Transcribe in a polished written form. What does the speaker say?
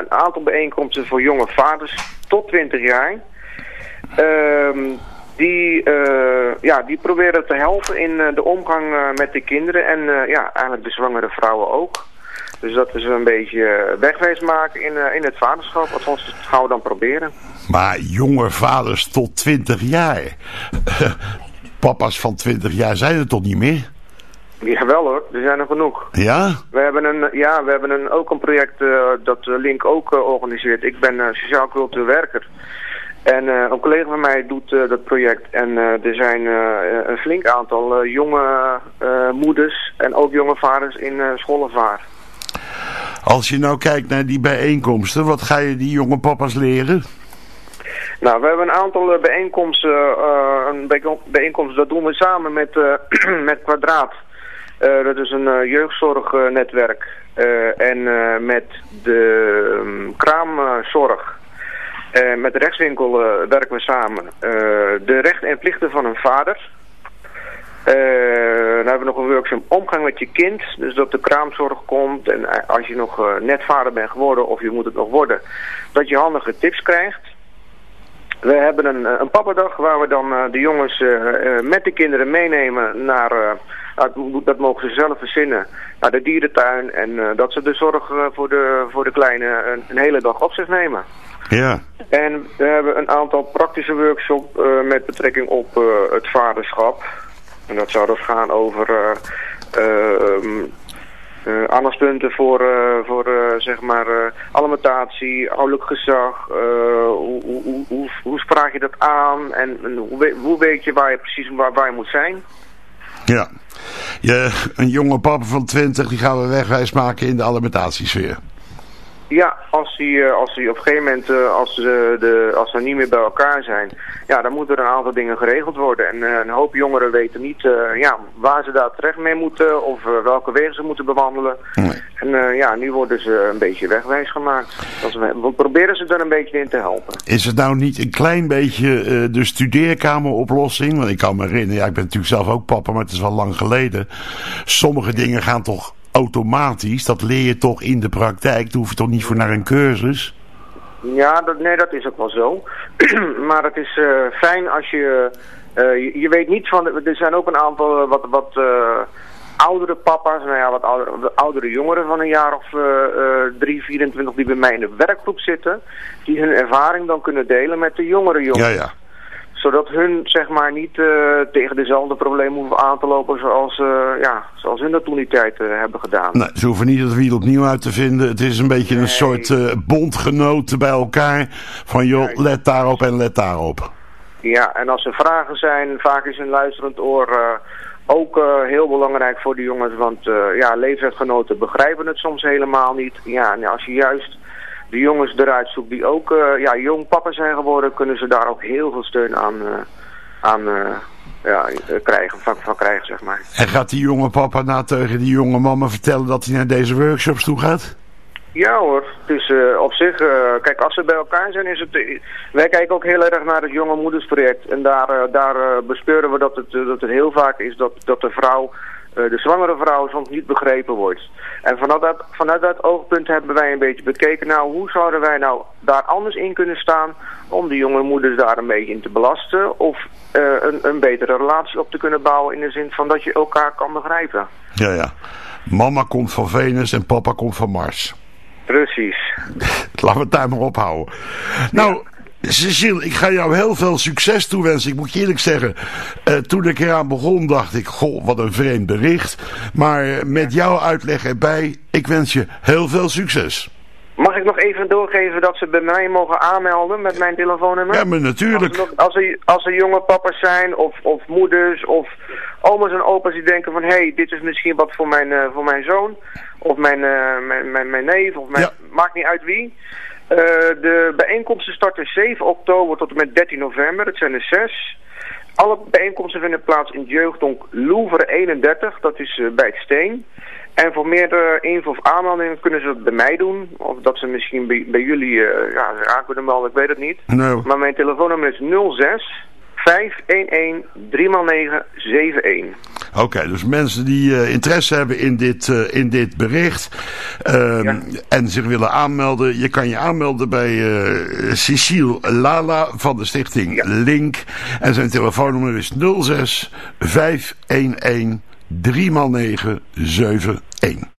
een aantal bijeenkomsten voor jonge vaders tot 20 jaar. Die proberen te helpen in de omgang met de kinderen en eigenlijk de zwangere vrouwen ook. Dus dat we ze een beetje wegwijs maken in het vaderschap. Althans, dat gaan we dan proberen. Maar jonge vaders tot 20 jaar. Papa's van 20 jaar zijn er toch niet meer? Jawel hoor, er zijn er genoeg. Ja? We hebben ook een project dat Link ook organiseert. Ik ben sociaal-cultureel werker. En een collega van mij doet dat project. En er zijn een flink aantal jonge moeders en ook jonge vaders in Schollevaar. Als je nou kijkt naar die bijeenkomsten, wat ga je die jonge papa's leren? Nou, we hebben een aantal bijeenkomsten. Dat doen we samen met Kwadraat. Dat is een jeugdzorgnetwerk. En met de kraamzorg. Met de rechtswinkel werken we samen. De rechten en plichten van een vader. Dan hebben we nog een workshop omgang met je kind. Dus dat de kraamzorg komt. En als je nog net vader bent geworden of je moet het nog worden. Dat je handige tips krijgt. We hebben een pappadag waar we dan de jongens met de kinderen meenemen naar... dat mogen ze zelf verzinnen. Naar de dierentuin. En dat ze de zorg voor de kleine een hele dag op zich nemen. Ja. En we hebben een aantal praktische workshops met betrekking op het vaderschap. En dat zou dus gaan over aandachtspunten voor zeg maar alimentatie, ouderlijk gezag. Hoe spraak je dat aan en hoe weet je waar je precies waar je moet zijn? Ja. Een jonge papa van 20 die gaan we wegwijs maken in de alimentatiesfeer. Ja, als die op een gegeven moment, als ze niet meer bij elkaar zijn, ja, dan moeten er een aantal dingen geregeld worden. En een hoop jongeren weten niet waar ze daar terecht mee moeten of welke wegen ze moeten bewandelen. Nee. En nu worden ze een beetje wegwijs gemaakt. We proberen ze er een beetje in te helpen. Is het nou niet een klein beetje de studeerkameroplossing? Want ik kan me herinneren, ik ben natuurlijk zelf ook papa, maar het is wel lang geleden. Sommige dingen gaan toch automatisch, dat leer je toch in de praktijk, daar hoef je toch niet voor naar een cursus? Ja, dat is ook wel zo. Maar het is fijn als je weet niet van, er zijn ook een aantal wat oudere papa's, wat oudere jongeren van een jaar of 24 die bij mij in de werkgroep zitten, die hun ervaring dan kunnen delen met de jongere jongeren. Ja. Zodat hun zeg maar niet tegen dezelfde problemen hoeven aan te lopen zoals hun dat toen die tijd hebben gedaan. Nee, ze hoeven niet het wiel opnieuw uit te vinden. Het is een beetje een soort bondgenoten bij elkaar. Van joh, let daarop en let daarop. Ja, en als er vragen zijn, vaak is een luisterend oor ook heel belangrijk voor de jongens. Want leeftijdsgenoten begrijpen het soms helemaal niet. Ja, en als je juist de jongens eruit zoekt die ook jong papa zijn geworden, kunnen ze daar ook heel veel steun aan krijgen, zeg maar. En gaat die jonge papa nou tegen die jonge mama vertellen dat hij naar deze workshops toe gaat? Ja hoor, dus op zich, kijk, als ze bij elkaar zijn is het... wij kijken ook heel erg naar het jonge moedersproject en daar bespeuren we dat het heel vaak is dat de vrouw, de zwangere vrouw soms niet begrepen wordt. En vanuit dat oogpunt hebben wij een beetje bekeken, nou hoe zouden wij nou daar anders in kunnen staan om de jonge moeders daar een beetje in te belasten of een betere relatie op te kunnen bouwen in de zin van dat je elkaar kan begrijpen. Ja. Mama komt van Venus en papa komt van Mars. Precies. Laten we het daar maar ophouden. Nou, Cecile, ik ga jou heel veel succes toewensen. Ik moet je eerlijk zeggen, toen ik eraan begon dacht ik, goh, wat een vreemd bericht. Maar met jouw uitleg erbij, ik wens je heel veel succes. Mag ik nog even doorgeven dat ze bij mij mogen aanmelden met mijn telefoonnummer? Ja, maar natuurlijk. Als er jonge papa's zijn of moeders of oma's en opa's die denken van hey, dit is misschien wat voor mijn zoon of mijn neef of maakt niet uit wie. De bijeenkomsten starten 7 oktober tot en met 13 november. Het zijn er 6. Alle bijeenkomsten vinden plaats in het jeugdhonk Louvre 31. Dat is bij het Steen. En voor meer info of aanmeldingen kunnen ze dat bij mij doen. Of dat ze misschien bij jullie aan kunnen melden, ik weet het niet. No. Maar mijn telefoonnummer is 06 511 3x9 71. Oké, dus mensen die interesse hebben in dit bericht en zich willen aanmelden, je kan je aanmelden bij Cecile Lala van de stichting Link. En zijn telefoonnummer is 06 511 3x971.